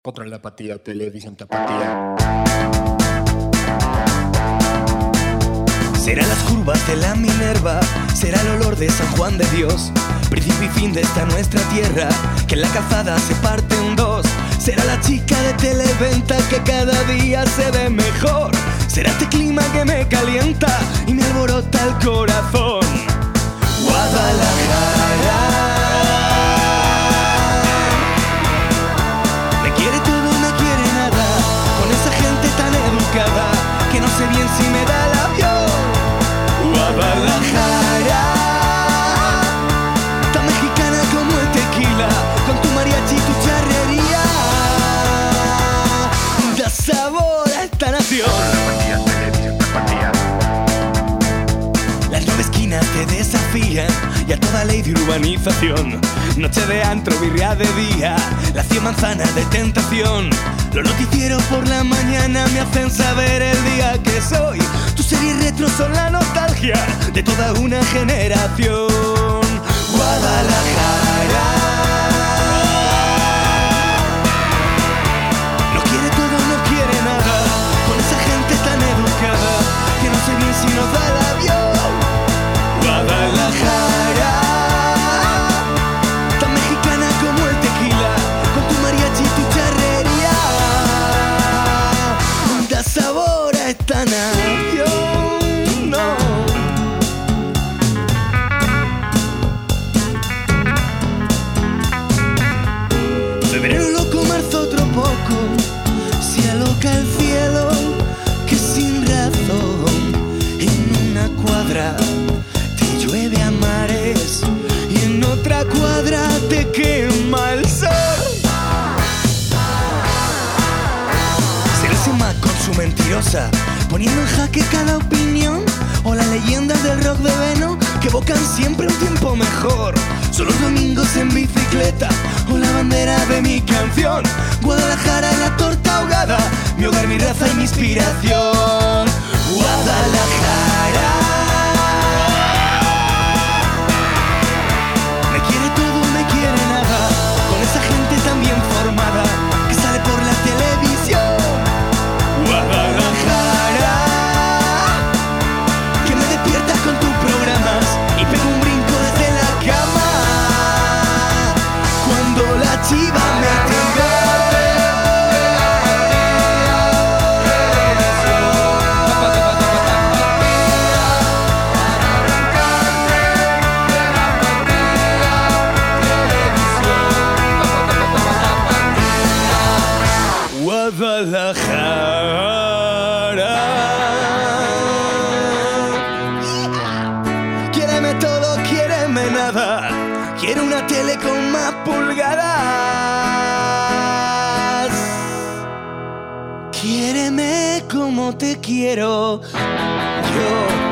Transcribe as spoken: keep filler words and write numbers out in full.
Contra la apatía, televisión tapatía. Será las curvas de la Minerva, será el olor de San Juan de Dios, principio y fin de esta nuestra tierra, que en la calzada se parte en dos. Será la chica de Televenta que cada día se ve mejor. Será este clima que me calienta y me alborota el corazón. Guadalajara me quiere todo, me quiere nada, con esa gente tan educada que no sé bien si me da el avión. Guadalajara, tan mexicana como el tequila, con tu mariachi y tu charrería, da sabor a esta nación. Las nueve esquinas te desafían y a toda ley de urbanización. Noche de antro, birria de día, las cien manzanas de tentación. Los noticieros por la mañana me hacen saber el día que soy. Tus series retro son la nostalgia de toda una generación. Guadalajara no quiere todo, no quiere nada, con esa gente tan educada que no sé bien si nos da el avión. Guadalajara, tan mexicana como el tequila, con tu mariachi y tu charrería, da sabor a esta nación, no. Febrero loco, marzo otro poco, se aloca el cielo que sin razón en una cuadra te llueve a mares y en otra cuadra te quema el sol. Será con su mentirosa, poniendo en jaque cada opinión, o las leyendas del rock de Veno que evocan siempre un tiempo mejor. Son los domingos en bicicleta o la bandera de mi canción. Guadalajara, la torta ahogada, mi hogar, mi raza y mi inspiración. Guadalajara me quiere todo, me quiere nada, con esa gente tan bien formada que sale por la televisión. Guadalajara, que me despiertas con tus programas y pego un brinco desde la cama cuando la chiva me tenga. Guadalajara, quiéreme todo, quiéreme nada, quiero una tele con más pulgadas. Quiéreme como te quiero yo.